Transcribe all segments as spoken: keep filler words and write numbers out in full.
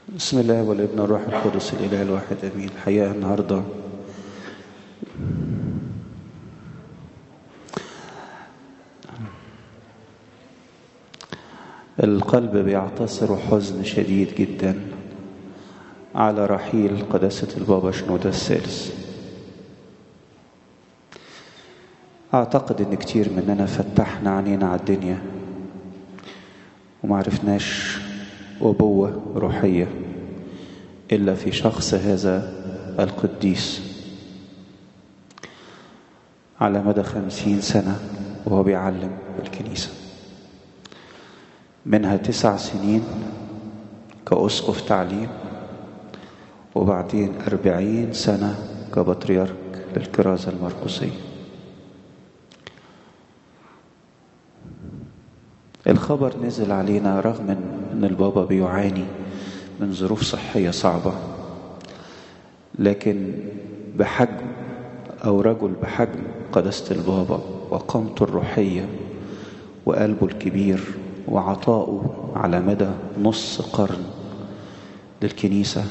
بسم الله والابن والروح القدس الإله الواحد أمين. الحقيقة النهاردة القلب بيعتصر حزن شديد جدا على رحيل قداسة البابا شنودة الثالث. أعتقد إن كتير مننا فتحنا عينينا على الدنيا ومعرفناش أبوة روحية إلا في شخص هذا القديس. على مدى خمسين سنة وهو بيعلم الكنيسة، منها تسع سنين كأسقف تعليم، وبعدين أربعين سنة كبطريرك للكرازة المرقسية. الخبر نزل علينا رغم أن البابا بيعاني من ظروف صحية صعبة، لكن بحجم أو رجل بحجم قداسة البابا وقامته الروحية وقلبه الكبير وعطائه على مدى نص قرن للكنيسة،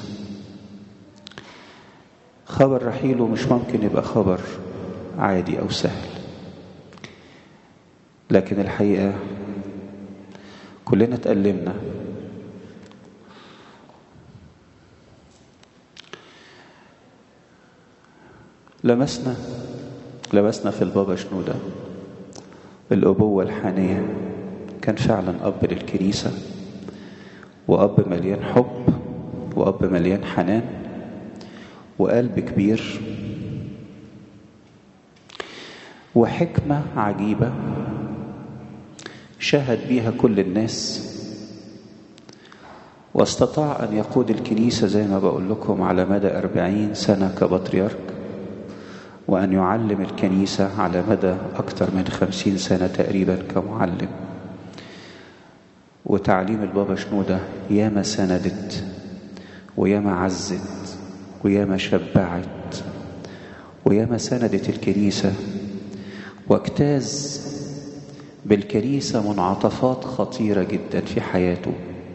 خبر رحيله مش ممكن يبقى خبر عادي أو سهل. لكن الحقيقة كلنا تألمنا، لمسنا لمسنا في البابا شنودة الأبوة الحانية. كان فعلا أب للكنيسة، وأب مليان حب، وأب مليان حنان، وقلب كبير، وحكمة عجيبة شهد بيها كل الناس، واستطاع أن يقود الكنيسة زي ما بقول لكم على مدى أربعين سنة كبطريرك، وأن يعلم الكنيسة على مدى أكثر من خمسين سنة تقريبا كمعلم. وتعليم البابا شنودة ياما سندت وياما عزت وياما شبعت وياما سندت الكنيسة، واجتاز بالكنيسة منعطفات خطيرة جدا في حياته،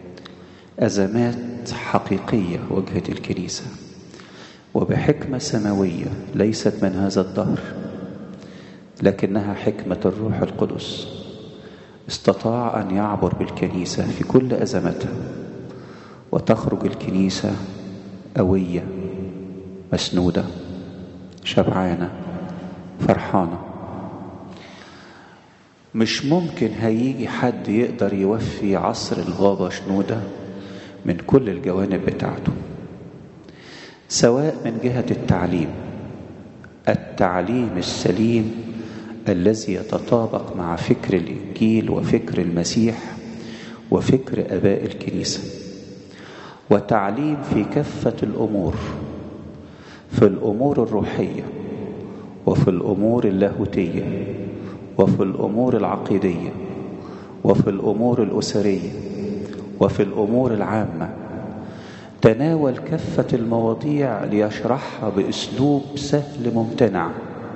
أزمات حقيقية واجهت الكنيسة، وبحكمة سماوية ليست من هذا الدهر لكنها حكمة الروح القدس استطاع أن يعبر بالكنيسة في كل أزمتها، وتخرج الكنيسة قوية مسنودة شبعانة فرحانة. مش ممكن هيجي حد يقدر يوفي عصر البابا شنودة من كل الجوانب بتاعته، سواء من جهة التعليم التعليم السليم الذي يتطابق مع فكر الإنجيل وفكر المسيح وفكر آباء الكنيسة، وتعليم في كافة الأمور، في الأمور الروحية وفي الأمور اللاهوتية وفي الأمور العقيدية وفي الأمور الأسرية وفي الأمور العامة. تناول كافة المواضيع ليشرحها بأسلوب سهل ممتنع،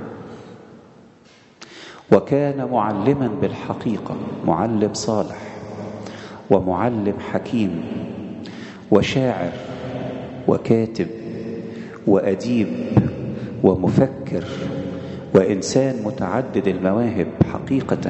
وكان معلما بالحقيقة، معلم صالح ومعلم حكيم وشاعر وكاتب وأديب ومفكر وإنسان متعدد المواهب حقيقة.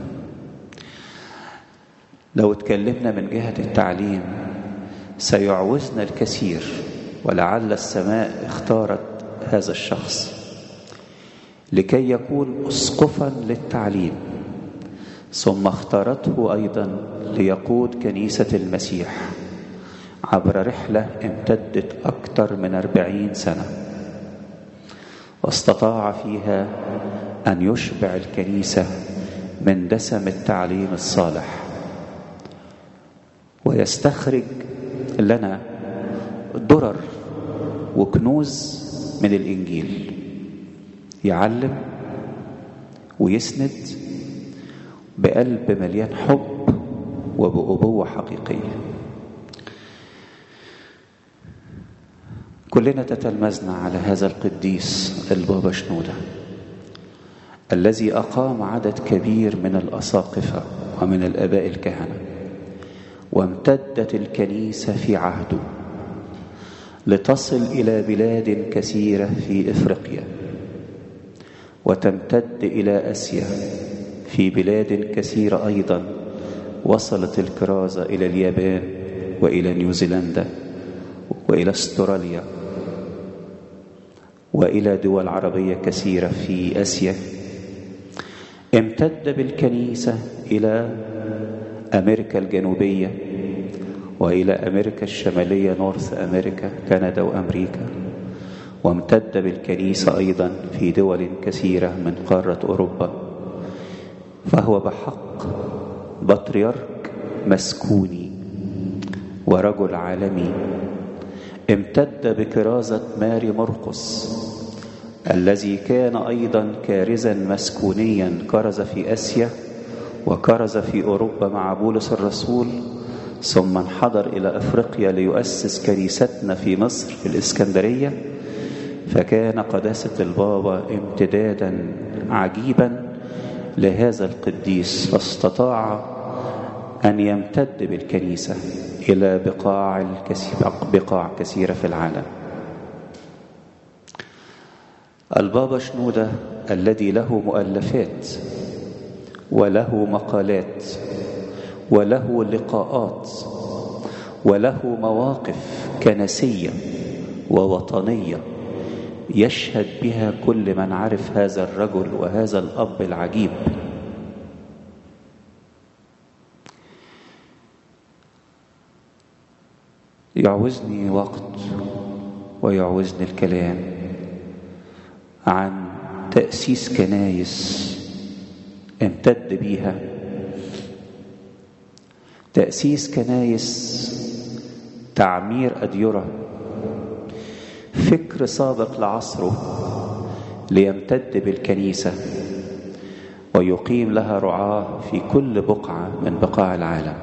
لو اتكلمنا من جهة التعليم سيعوزنا الكثير، ولعل السماء اختارت هذا الشخص لكي يكون أسقفا للتعليم، ثم اختارته أيضا ليقود كنيسة المسيح عبر رحلة امتدت أكثر من أربعين سنة، واستطاع فيها أن يشبع الكنيسة من دسم التعليم الصالح، ويستخرج لنا درر وكنوز من الإنجيل، يعلم ويسند بقلب مليان حب وبأبوة حقيقية. كلنا تتلمذنا على هذا القديس البابا شنودة الذي أقام عدد كبير من الأساقفة ومن الآباء الكهنة، وامتدت الكنيسة في عهده لتصل إلى بلاد كثيرة في إفريقيا، وتمتد إلى آسيا. في بلاد كثيرة أيضا وصلت الكرازة إلى اليابان وإلى نيوزيلندا وإلى استراليا وإلى دول عربية كثيرة في آسيا. امتد بالكنيسة إلى أمريكا الجنوبية وإلى أمريكا الشمالية، نورث أمريكا، كندا وأمريكا. وامتد بالكنيسة أيضا في دول كثيرة من قارة أوروبا. فهو بحق بطريرك مسكوني ورجل عالمي. امتد بكرازة ماري مرقس الذي كان أيضا كارزا مسكونيا، كرز في آسيا وكرز في أوروبا مع بولس الرسول، ثم انحدر إلى أفريقيا ليؤسس كنيستنا في مصر في الإسكندرية. فكان قداسة البابا امتدادا عجيبا لهذا القديس، فاستطاع أن يمتد بالكنيسة إلى بقاع الكثير بقاع كثيرة في العالم. البابا شنودة الذي له مؤلفات وله مقالات وله لقاءات وله مواقف كنسية ووطنية يشهد بها كل من عرف هذا الرجل وهذا الأب العجيب. يعوزني وقت ويعوزني الكلام عن تأسيس كنايس امتد بيها، تأسيس كنايس، تعمير أديرة، فكر سابق لعصره ليمتد بالكنيسة ويقيم لها رعاة في كل بقعة من بقاع العالم.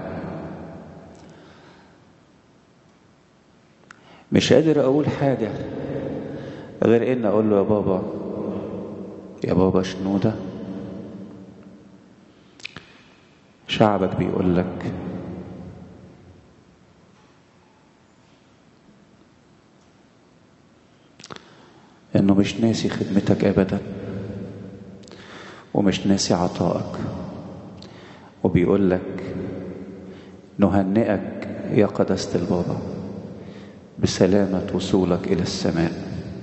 مش قادر أقول حاجة غير إن أقول له يا بابا، يا بابا شنودة، شعبك بيقول لك إنه مش ناسي خدمتك أبدا ومش ناسي عطائك، وبيقول لك نهنئك يا قداسة البابا بسلامة وصولك إلى السماء،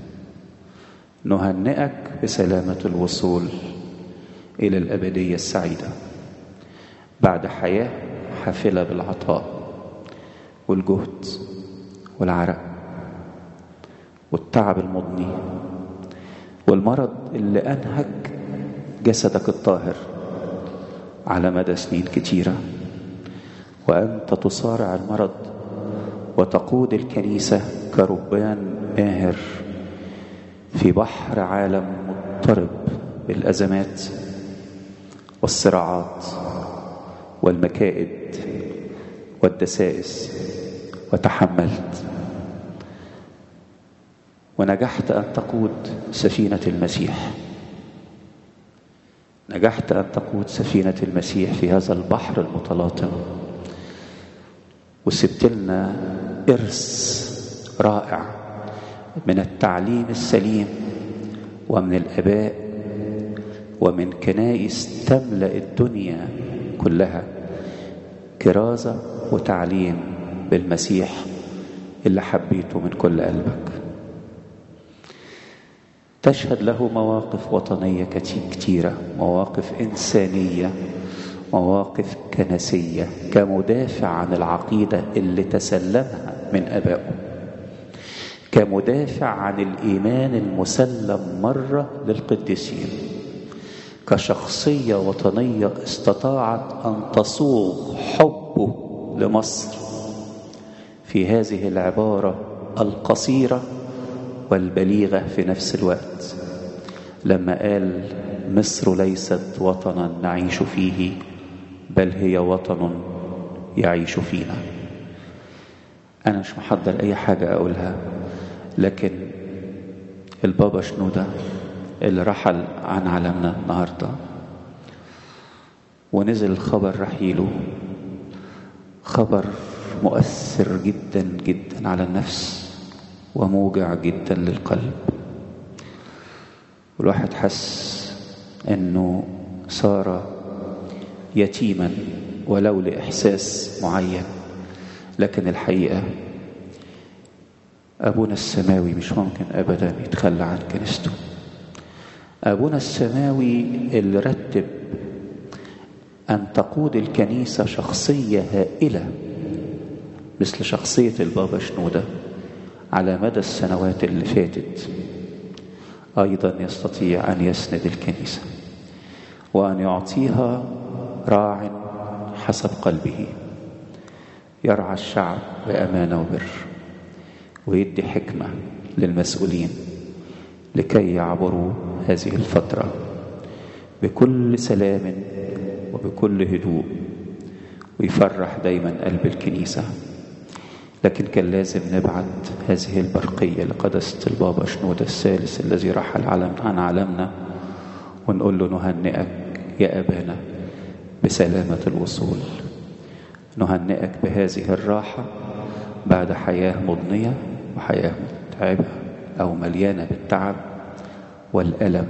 نهنئك بسلامة الوصول إلى الأبدية السعيدة بعد حياة حافلة بالعطاء والجهد والعرق والتعب المضني والمرض اللي أنهك جسدك الطاهر على مدى سنين كتيرة، وأنت تصارع المرض وتقود الكنيسة كربان ماهر في بحر عالم مضطرب بالأزمات والصراعات والمكائد والدسائس، وتحملت ونجحت أن تقود سفينة المسيح، نجحت أن تقود سفينة المسيح في هذا البحر المتلاطم، وسبت لنا إرث رائع من التعليم السليم ومن الآباء ومن كنائس تملأ الدنيا كلها كرازة وتعليم بالمسيح اللي حبيته من كل قلبك. تشهد له مواقف وطنية كتيرة، مواقف إنسانية، مواقف كنسية، كمدافع عن العقيدة اللي تسلمها من أبائه، كمدافع عن الإيمان المسلم مرة للقديسين، كشخصية وطنية استطاعت أن تصوغ حبه لمصر في هذه العبارة القصيرة والبليغة في نفس الوقت، لما قال مصر ليست وطنا نعيش فيه بل هي وطن يعيش فينا. أنا مش محضر أي حاجة أقولها، لكن البابا شنودة اللي رحل عن عالمنا النهاردة ونزل الخبر رحيله، خبر مؤثر جدا جدا على النفس وموجع جدا للقلب. والواحد حس انه صار يتيما ولو لإحساس معين، لكن الحقيقة أبونا السماوي مش ممكن أبدا يتخلى عن كنيسته. أبونا السماوي اللي رتب أن تقود الكنيسة شخصية هائلة مثل شخصية البابا شنودة على مدى السنوات اللي فاتت، أيضا يستطيع أن يسند الكنيسة وأن يعطيها راع حسب قلبه، يرعى الشعب بأمانة وبر، ويدي حكمة للمسؤولين لكي يعبروا هذه الفترة بكل سلام وبكل هدوء، ويفرح دايما قلب الكنيسة. لكن كان لازم نبعت هذه البرقية لقداسة البابا شنودة الثالث الذي رحل عن عالمنا، ونقول له نهنئك يا أبانا بسلامة الوصول، نهنئك بهذه الراحة بعد حياة مضنية وحياة متعبة أو مليانة بالتعب والألم،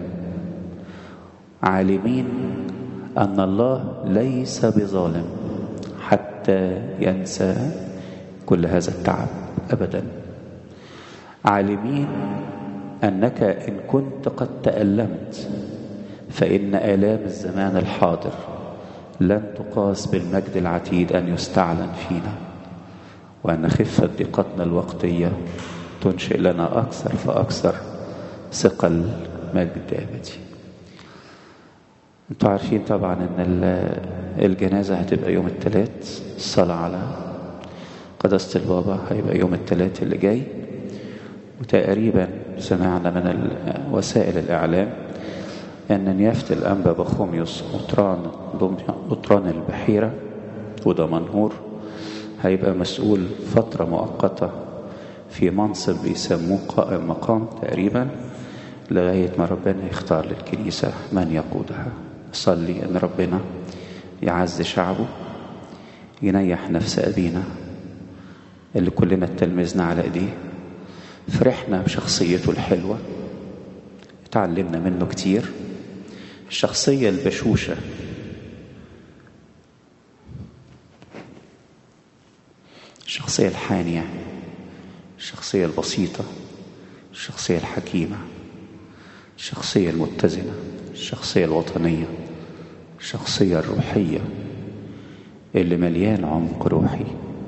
عالمين أن الله ليس بظالم حتى ينسى كل هذا التعب أبدا، عالمين أنك إن كنت قد تألمت فإن آلام الزمان الحاضر لن تقاس بالمجد العتيد أن يستعلن فينا، وأن خفة ضيقتنا الوقتية تنشئ لنا أكثر فأكثر ثقل مجد أبدي. انتوا عارفين طبعا ان الجنازة هتبقى يوم الثلاث، الصلاة على قداسة البابا هيبقى يوم الثلاث اللي جاي، وتقريبا سمعنا من وسائل الإعلام أن نيافة الأنبا بخوميوس مطران مطران البحيرة ودمنهور هيبقى مسؤول فترة مؤقتة في منصب بيسموه قائم مقام تقريبا، لغاية ما ربنا يختار للكنيسة من يقودها. صلي أن ربنا يعز شعبه، ينيح نفس أبينا اللي كلنا اتلمذنا على ايديه، فرحنا بشخصيته الحلوة، اتعلمنا منه كتير. الشخصية البشوشة الشخصية الحانية، الشخصية البسيطة، الشخصية الحكيمة، الشخصية المتزنة، الشخصية الوطنية، الشخصية الروحية اللي مليان عمق روحي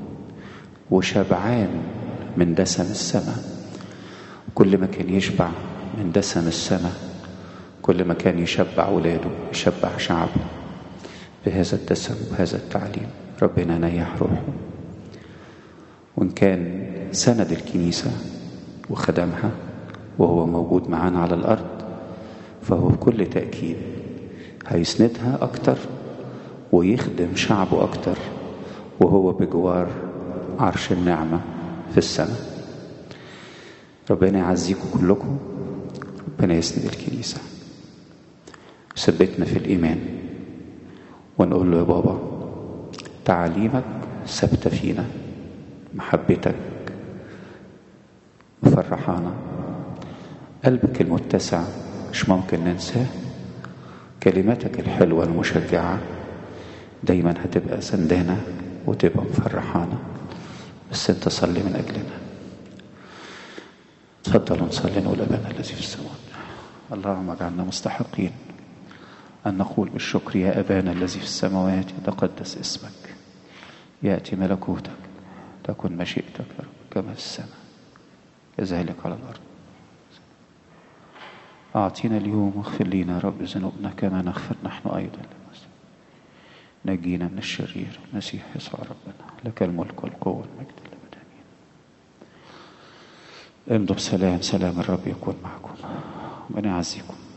وشبعان من دسم السماء. كل ما كان يشبع من دسم السماء كل ما كان يشبع ولاده، يشبع شعبه بهذا الدسم وهذا التعليم. ربنا نيح روحه، وإن كان سند الكنيسة وخدمها وهو موجود معانا على الأرض، فهو بكل تأكيد هيسندها أكتر ويخدم شعبه أكتر وهو بجوار عرش النعمة في السماء. ربنا يعزيكم كلكم، ربنا يسند الكنيسة، ثبتنا في الإيمان، ونقول له يا بابا تعاليمك ثابتة فينا، محبتك مفرحانا، قلبك المتسع مش ممكن ننساه، كلماتك الحلوة المشجعة دايما هتبقى سندانا وتبقى مفرحانا، بس انت صلي من أجلنا. تفضلوا نصلي نقول أبانا الذي في السماوات، اللهم اجعلنا مستحقين أن نقول بالشكر يا أبانا الذي في السماوات، يتقدس اسمك، يأتي ملكوتك، تكن مشيئتك يا رب كما في السماء كذلك على الأرض. أعطينا اليوم واغفر لنا يا رب ذنوبنا كما نغفر نحن أيضا للمسلمين، نجينا من الشرير المسيح يسوع ربنا، لك الملك والقوة والمجد للأبد آمين. امضوا بسلام، سلام الرب يكون معكم، ربنا يعزيكم.